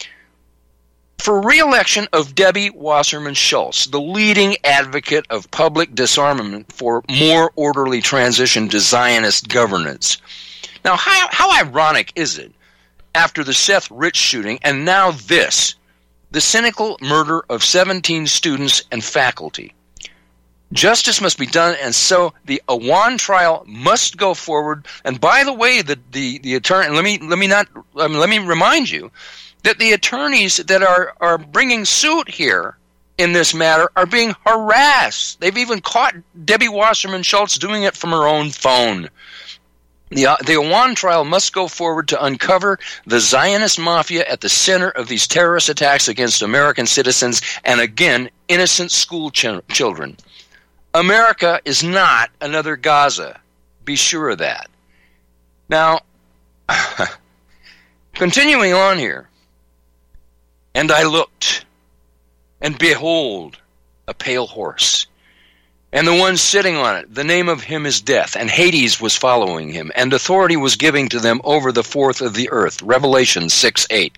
For re-election of Debbie Wasserman Schultz, the leading advocate of public disarmament for more orderly transition to Zionist governance. Now, how, how ironic is it, after the Seth Rich shooting, and now this, the cynical murder of seventeen students and faculty? Justice must be done, and so the Awan trial must go forward. And by the way, the the, the attorney, let me let me not um, let me remind you that the attorneys that are, are bringing suit here in this matter are being harassed. They've even caught Debbie Wasserman Schultz doing it from her own phone. The, uh, the Awan trial must go forward to uncover the Zionist mafia at the center of these terrorist attacks against American citizens and, again, innocent school ch- children. America is not another Gaza. Be sure of that. Now, continuing on here, and I looked, and behold, a pale horse, and the one sitting on it, the name of him is Death, and Hades was following him, and authority was given to them over the fourth of the earth, Revelation six eight.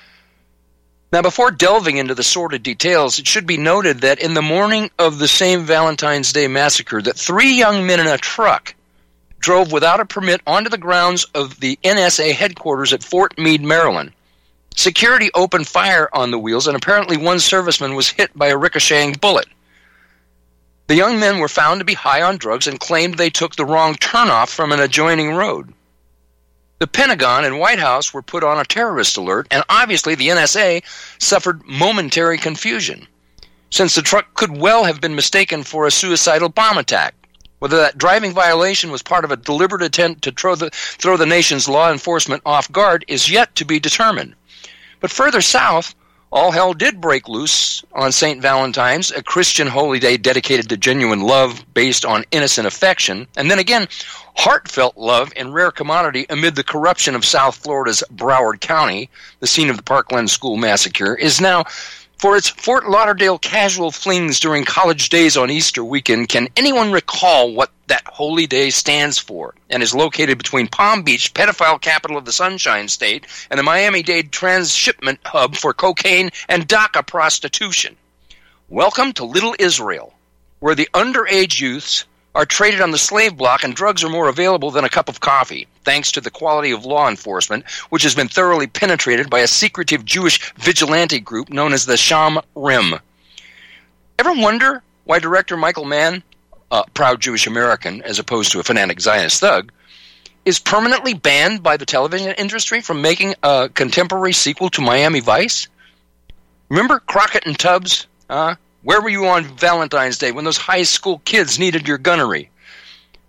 Now, before delving into the sordid details, it should be noted that in the morning of the same Valentine's Day massacre, that three young men in a truck drove without a permit onto the grounds of the N S A headquarters at Fort Meade, Maryland. Security opened fire on the wheels, and apparently one serviceman was hit by a ricocheting bullet. The young men were found to be high on drugs and claimed they took the wrong turnoff from an adjoining road. The Pentagon and White House were put on a terrorist alert, and obviously the N S A suffered momentary confusion, since the truck could well have been mistaken for a suicidal bomb attack. Whether that driving violation was part of a deliberate attempt to throw the, throw the nation's law enforcement off guard is yet to be determined. But further south, all hell did break loose on Saint Valentine's, a Christian holy day dedicated to genuine love based on innocent affection, and then again, heartfelt love in rare commodity amid the corruption of South Florida's Broward County. The scene of the Parkland School massacre is now, for its Fort Lauderdale casual flings during college days on Easter weekend. Can anyone recall what that holy day stands for, and is located between Palm Beach, pedophile capital of the Sunshine State, and the Miami-Dade transshipment hub for cocaine and DACA prostitution? Welcome to Little Israel, where the underage youths are traded on the slave block and drugs are more available than a cup of coffee, thanks to the quality of law enforcement, which has been thoroughly penetrated by a secretive Jewish vigilante group known as the Sham Rim. Ever wonder why director Michael Mann, a proud Jewish American as opposed to a fanatic Zionist thug, is permanently banned by the television industry from making a contemporary sequel to Miami Vice? Remember Crockett and Tubbs? Uh, where were you on Valentine's Day when those high school kids needed your gunnery?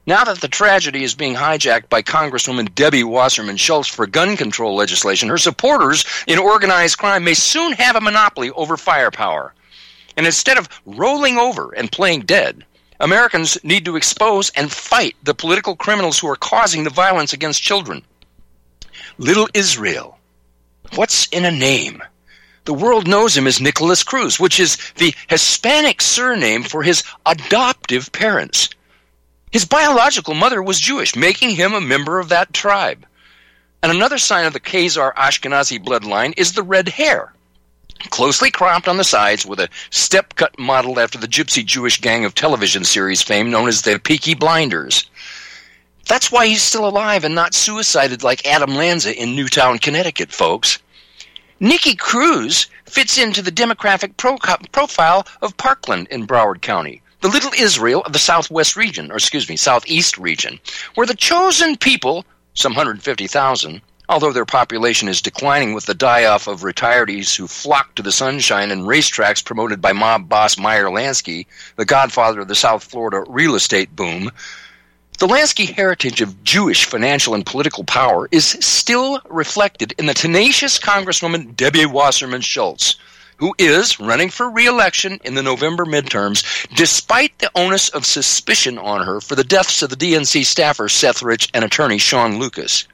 Now that the tragedy is being hijacked by Congresswoman Debbie Wasserman Schultz for gun control legislation, her supporters in organized crime may soon have a monopoly over firepower. And instead of rolling over and playing dead, Americans need to expose and fight the political criminals who are causing the violence against children. Little Israel. What's in a name? The world knows him as Nicholas Cruz, which is the Hispanic surname for his adoptive parents. His biological mother was Jewish, making him a member of that tribe. And another sign of the Khazar Ashkenazi bloodline is the red hair, closely cropped on the sides with a step-cut modeled after the gypsy Jewish gang of television series fame known as the Peaky Blinders. That's why he's still alive and not suicided like Adam Lanza in Newtown, Connecticut, folks. Nikki Cruz fits into the demographic pro- profile of Parkland in Broward County, the Little Israel of the Southwest region, or excuse me, Southeast region, where the chosen people, some one hundred fifty thousand, although their population is declining with the die-off of retirees who flock to the sunshine and racetracks promoted by mob boss Meyer Lansky, the godfather of the South Florida real estate boom, the Lansky heritage of Jewish financial and political power is still reflected in the tenacious Congresswoman Debbie Wasserman Schultz, who is running for re-election in the November midterms, despite the onus of suspicion on her for the deaths of the D N C staffer Seth Rich and attorney Sean Lucas.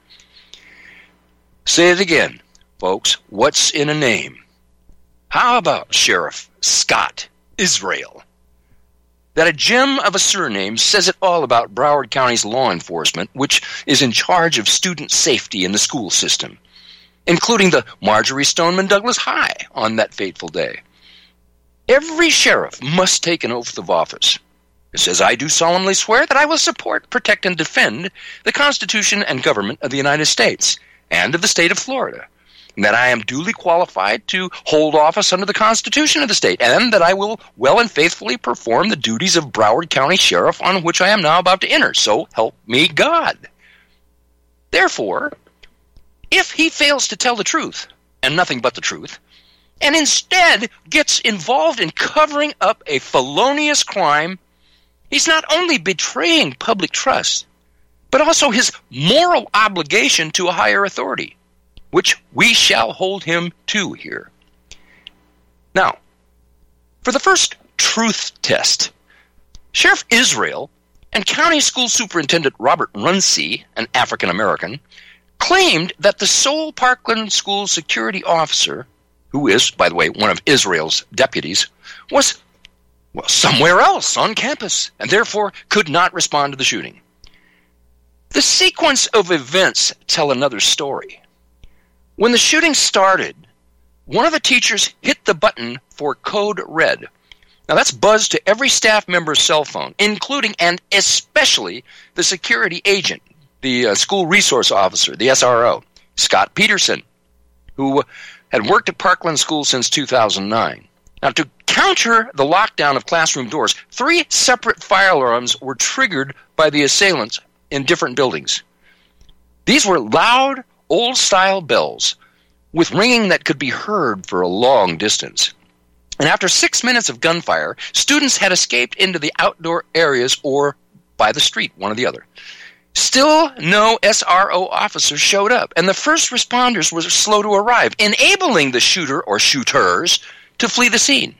Say it again, folks. What's in a name? How about Sheriff Scott Israel? That a gem of a surname says it all about Broward County's law enforcement, which is in charge of student safety in the school system, including the Marjorie Stoneman Douglas High on that fateful day. Every sheriff must take an oath of office. It says, I do solemnly swear that I will support, protect, and defend the Constitution and government of the United States and of the state of Florida, and that I am duly qualified to hold office under the Constitution of the state, and that I will well and faithfully perform the duties of Broward County Sheriff on which I am now about to enter. So help me God. Therefore, if he fails to tell the truth, and nothing but the truth, and instead gets involved in covering up a felonious crime, he's not only betraying public trust, but also his moral obligation to a higher authority, which we shall hold him to here. Now, for the first truth test, Sheriff Israel and County School Superintendent Robert Runcie, an African-American, claimed that the sole Parkland School security officer, who is, by the way, one of Israel's deputies, was, well, somewhere else on campus, and therefore could not respond to the shooting. The sequence of events tell another story. When the shooting started, one of the teachers hit the button for code red. Now that's buzzed to every staff member's cell phone, including and especially the security agent, the uh, school resource officer, the S R O, Scott Peterson, who had worked at Parkland School since two thousand nine. Now, to counter the lockdown of classroom doors, three separate fire alarms were triggered by the assailants in different buildings. These were loud, old-style bells with ringing that could be heard for a long distance. And after six minutes of gunfire, students had escaped into the outdoor areas or by the street, one or the other. Still, no S R O officers showed up, and the first responders were slow to arrive, enabling the shooter or shooters to flee the scene.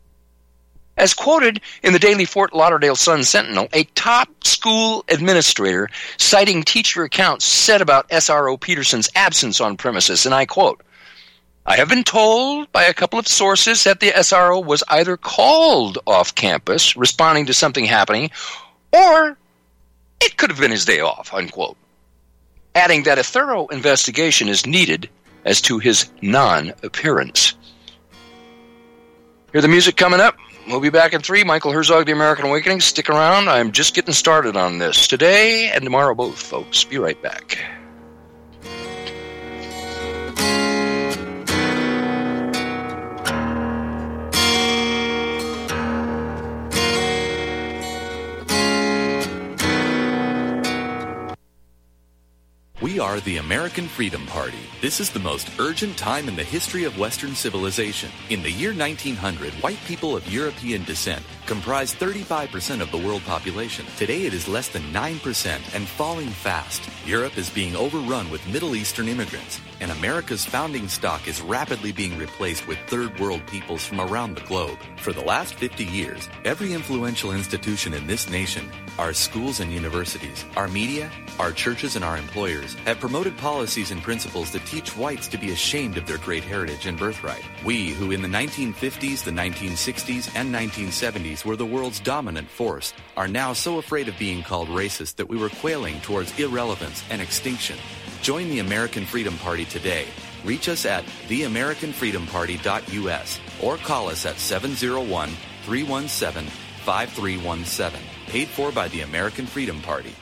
As quoted in the Daily Fort Lauderdale Sun-Sentinel, a top school administrator citing teacher accounts said about S R O Peterson's absence on premises, and I quote, I have been told by a couple of sources that the S R O was either called off campus responding to something happening, or it could have been his day off, unquote, adding that a thorough investigation is needed as to his non-appearance. Hear the music coming up? We'll be back in three. Michael Herzog, The American Awakening. Stick around. I'm just getting started on this today and tomorrow both, folks. Be right back. We are the American Freedom Party. This is the most urgent time in the history of Western civilization. In the year nineteen hundred, white people of European descent comprised thirty-five percent of the world population. Today it is less than nine percent and falling fast. Europe is being overrun with Middle Eastern immigrants, and America's founding stock is rapidly being replaced with third world peoples from around the globe. For the last fifty years, every influential institution in this nation, our schools and universities, our media, our churches, and our employers have promoted policies and principles that teach whites to be ashamed of their great heritage and birthright. We, who in the nineteen fifties, the nineteen sixties, and nineteen seventies were the world's dominant force, are now so afraid of being called racist that we were quailing towards irrelevance and extinction. Join the American Freedom Party today. Reach us at the american freedom party dot u s or call us at seven oh one, three one seven, five three one seven. Paid for by the American Freedom Party.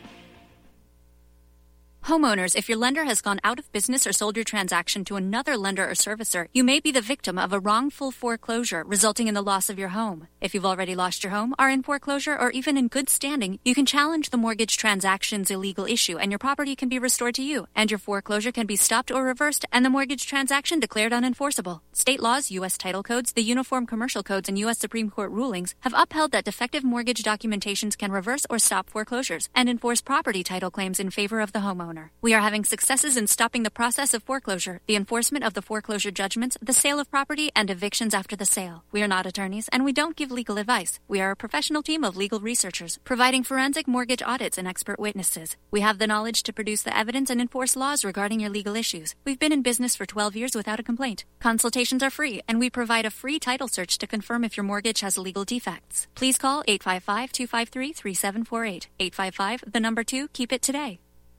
Homeowners, if your lender has gone out of business or sold your transaction to another lender or servicer, you may be the victim of a wrongful foreclosure resulting in the loss of your home. If you've already lost your home, are in foreclosure, or even in good standing, you can challenge the mortgage transaction's illegal issue and your property can be restored to you, and your foreclosure can be stopped or reversed and the mortgage transaction declared unenforceable. State laws, U S title codes, the Uniform Commercial Codes, and U S Supreme Court rulings have upheld that defective mortgage documentations can reverse or stop foreclosures and enforce property title claims in favor of the homeowner. We are having successes in stopping the process of foreclosure, the enforcement of the foreclosure judgments, the sale of property, and evictions after the sale. We are not attorneys, and we don't give legal advice. We are a professional team of legal researchers, providing forensic mortgage audits and expert witnesses. We have the knowledge to produce the evidence and enforce laws regarding your legal issues. We've been in business for twelve years without a complaint. Consultations are free, and we provide a free title search to confirm if your mortgage has legal defects. Please call eight five five, two five three, three seven four eight. eight five five, the number two, keep it today.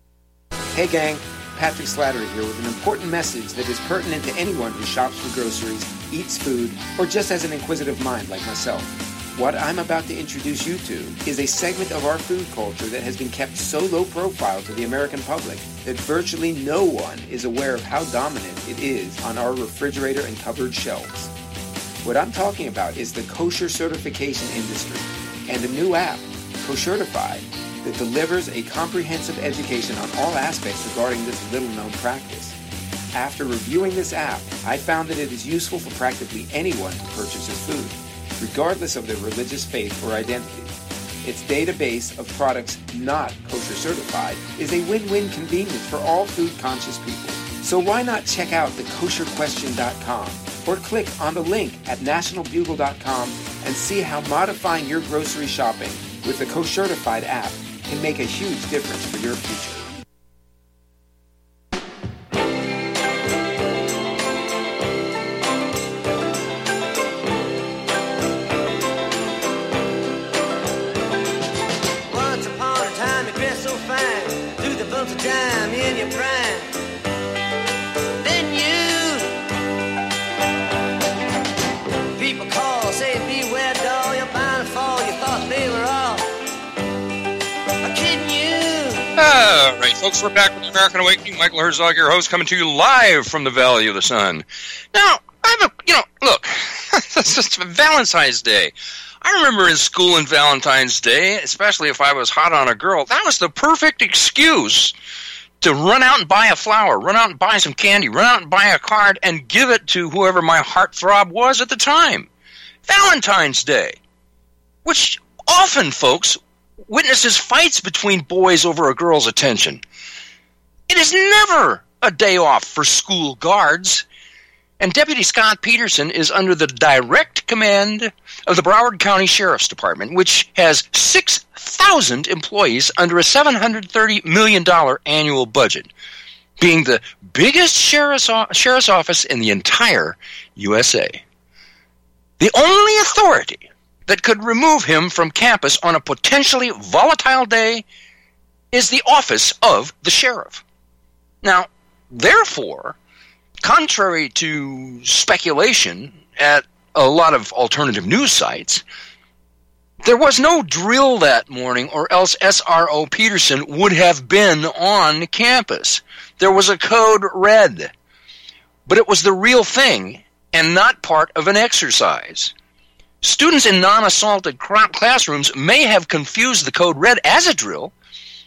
Hey gang, Patrick Slattery here with an important message that is pertinent to anyone who shops for groceries, eats food, or just has an inquisitive mind like myself. What I'm about to introduce you to is a segment of our food culture that has been kept so low profile to the American public that virtually no one is aware of how dominant it is on our refrigerator and cupboard shelves. What I'm talking about is the kosher certification industry and a new app, Koshertified, that delivers a comprehensive education on all aspects regarding this little-known practice. After reviewing this app, I found that it is useful for practically anyone who purchases food, regardless of their religious faith or identity. Its database of products not kosher certified is a win-win convenience for all food-conscious people. So why not check out the kosher question dot com or click on the link at national bugle dot com and see how modifying your grocery shopping with the Koshertified app can make a huge difference for your future. Once upon a time you dressed so fine, through the bumps of time in your prime. Then you, people call, say beware doll, you're bound to fall, you thought they were all. All right, folks, we're back with the American Awakening. Michael Herzog, your host, coming to you live from the Valley of the Sun. Now, I have a, you know, look, it's just Valentine's Day. I remember in school on Valentine's Day, especially if I was hot on a girl, that was the perfect excuse to run out and buy a flower, run out and buy some candy, run out and buy a card, and give it to whoever my heartthrob was at the time. Valentine's Day, which often, folks, witnesses fights between boys over a girl's attention. It is never a day off for school guards, and Deputy Scott Peterson is under the direct command of the Broward County Sheriff's Department, which has six thousand employees under a seven hundred thirty million dollars annual budget, being the biggest sheriff's, sheriff's office in the entire U S A. The only authority that could remove him from campus on a potentially volatile day is the office of the sheriff. Now, therefore, contrary to speculation at a lot of alternative news sites, there was no drill that morning, or else S R O Peterson would have been on campus. There was a code red, but it was the real thing and not part of an exercise. Students in non-assaulted classrooms may have confused the code red as a drill.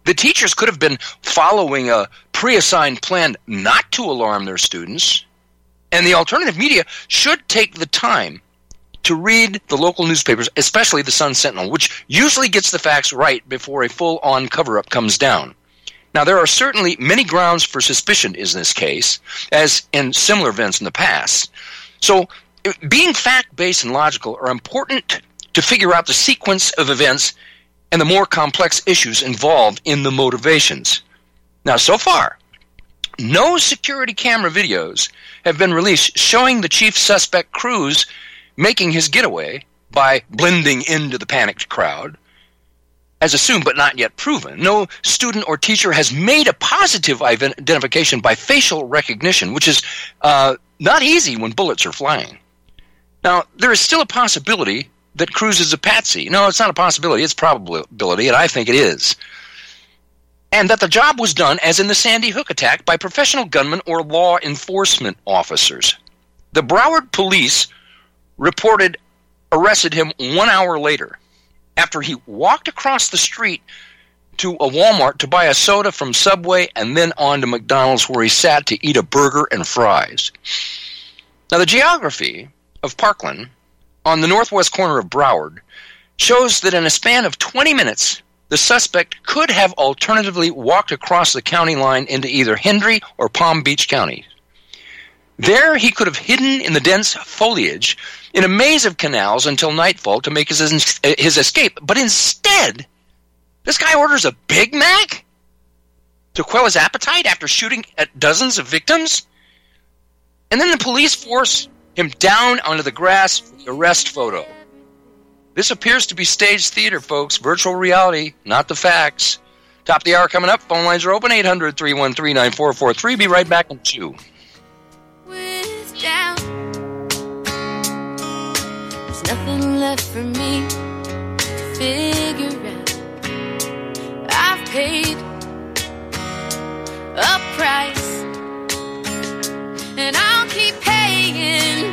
The teachers could have been following a pre-assigned plan not to alarm their students, and the alternative media should take the time to read the local newspapers, especially the Sun-Sentinel, which usually gets the facts right before a full-on cover-up comes down. Now, there are certainly many grounds for suspicion in this case, as in similar events in the past. So, being fact-based and logical are important to figure out the sequence of events and the more complex issues involved in the motivations. Now, so far, no security camera videos have been released showing the chief suspect Cruz making his getaway by blending into the panicked crowd. As assumed but not yet proven, no student or teacher has made a positive identification by facial recognition, which is uh, not easy when bullets are flying. Now, there is still a possibility that Cruz is a patsy. No, it's not a possibility, it's a probability, and I think it is. And that the job was done, as in the Sandy Hook attack, by professional gunmen or law enforcement officers. The Broward police reported arrested him one hour later, after he walked across the street to a Walmart to buy a soda from Subway and then on to McDonald's, where he sat to eat a burger and fries. Now, the geography of Parkland, on the northwest corner of Broward, shows that in a span of twenty minutes, the suspect could have alternatively walked across the county line into either Hendry or Palm Beach counties. There, he could have hidden in the dense foliage in a maze of canals until nightfall to make his, his escape. But instead, this guy orders a Big Mac to quell his appetite after shooting at dozens of victims? And then the police force him down onto the grass for the arrest photo. This appears to be staged theater, folks. Virtual reality, not the facts. Top of the hour coming up. Phone lines are open, eight hundred, three one three, nine four four three. Be right back in two. Down. There's nothing left for me to figure out. I've paid a price, and I'll keep paying.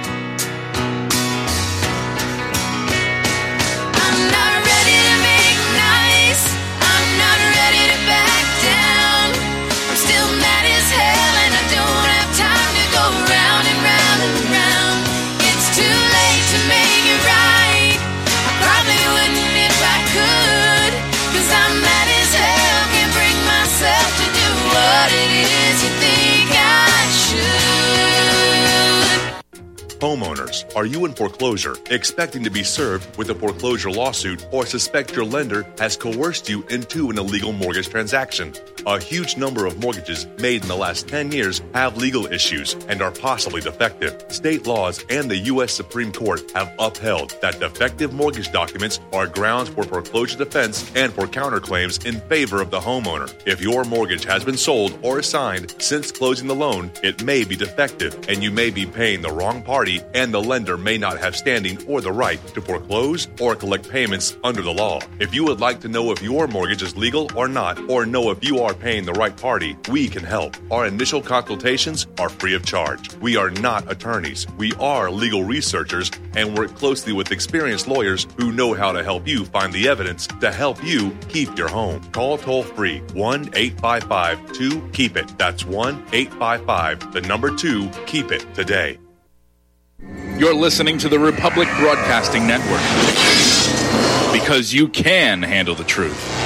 I'm not ready to make nice. I'm not ready to back down. I'm still mad as hell, and I don't have time to go round and round and round. It's too late to make it right. I probably wouldn't if I could, 'cause I'm mad as hell, can't bring myself to do what it is you think I should. Homeowners, are you in foreclosure, expecting to be served with a foreclosure lawsuit, or suspect your lender has coerced you into an illegal mortgage transaction? A huge number of mortgages made in the last ten years have legal issues and are possibly defective. State laws and the U S Supreme Court have upheld that defective mortgage documents are grounds for foreclosure defense and for counterclaims in favor of the homeowner. If your mortgage has been sold or assigned since closing the loan, it may be defective, and you may be paying the wrong party, and the lender may not have standing or the right to foreclose or collect payments under the law. If you would like to know if your mortgage is legal or not, or know if you are paying the right party, we can help. Our initial consultations are free of charge. We are not attorneys. We are legal researchers and work closely with experienced lawyers who know how to help you find the evidence to help you keep your home. Call toll-free one eight five five two keep it. That's one eight five five, the number two, keep it today. You're listening to the Republic Broadcasting Network, because you can handle the truth.